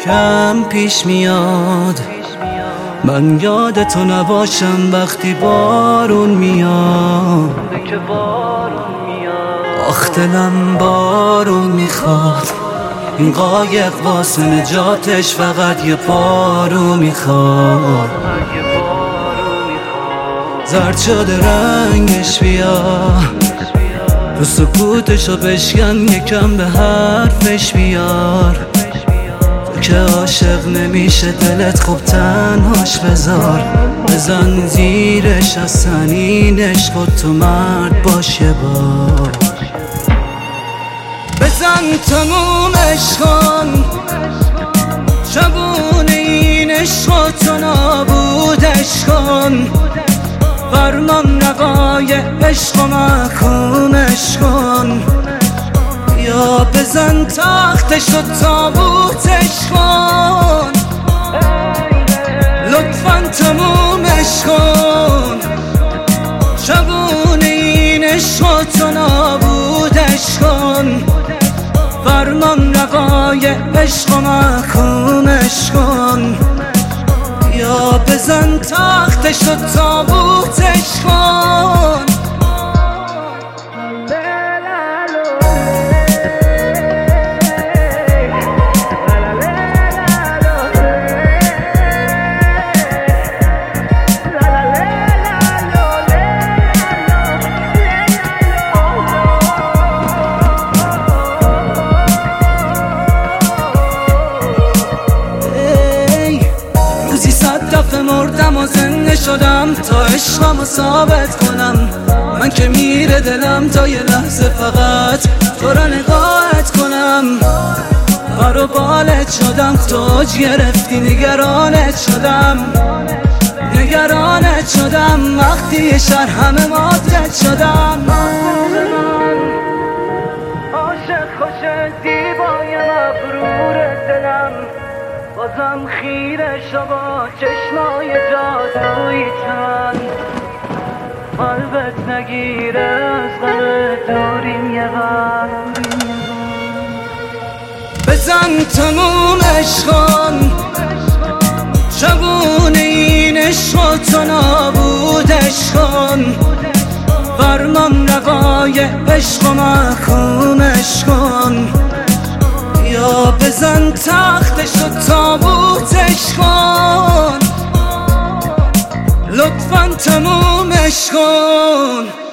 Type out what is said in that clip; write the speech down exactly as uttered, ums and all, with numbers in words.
فکرم پیش میاد، من یاد تو نباشم وقتی بارون میاد. آخ دلم بارون میخواد، این قایق واسه نجاتش فقط یه بارو میخواد. زرد شده رنگش بیا، تو سکوتشو بشکن یکم به حرفش بیار. تو که عاشق نمیشه دلت خوب تنهاش بذار، بزن زیرش از سنینش خود تو مرد باش یه بار. بزن تموم عشقان، شبونه این عشق تو نابودش کن. فرمان روای عشق و محکومش کن، یا بزن تختش و تابوتش کن. لطفاً تمومش کن، شبونه این عشق تو نابودش کن. فرمان روای عشق و محکومش کن، یا بزن تختش و تابوتش کن. مردم و زنده شدم تا عشقمو ثابت کنم. من که میره دلم تا یه لحظه فقط تو را نگاهت کنم. بر و بالت شدم توج گرفتی، نگرانت شدم نگرانت شدم وقتی یه شهر همه ماتت شدم. عاشق خوش دیبای مبرور دلم، بازم خیره شو با چشمای جادویی چند. قلبت نگیره از غم دوریم یه بر. بزن تمومش کن، شبونه این عشق تو نابودش کن. فرمان روای عشق و محکومش کن، یا بزن تختش و تابوتش کن. لطفاً تمومش کن.